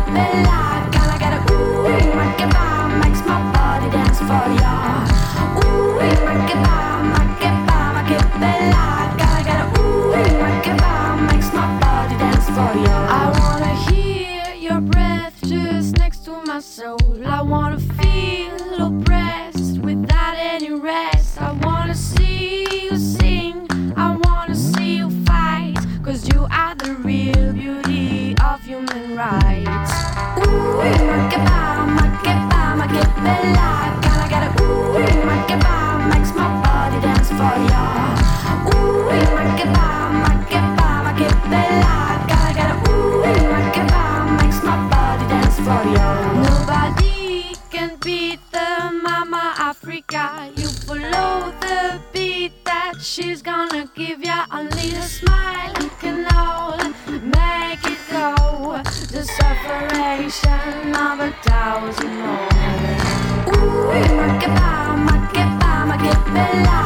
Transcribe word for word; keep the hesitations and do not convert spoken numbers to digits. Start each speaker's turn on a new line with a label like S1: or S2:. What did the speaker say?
S1: bella. Gotta get a ooh, ma che va, makes my body dance for ya. Ooh, ma che va, ma che va, ma che bella. Gotta get a ooh, ma che va, makes my body dance for ya. I wanna hear your breath just next to my soul. I wanna feel oppressed without any rest. I wanna see you sing, I wanna see you fight, cause you are the real beauty of human rights. Ooh, ma che va, ma che va, ma che bella. Gotta get a ooh, ma che va, makes my body dance for ya. Ooh, ma che va, ma che va, ma che bella. Gotta get a ooh, ma che va, makes my body dance for ya. Nobody can beat the Mama Africa. You follow the beat that she's gonna give ya. Only a smile can all make it go. The separation of a thousand more. Ooh, ma che va, ma che va, ma che bella.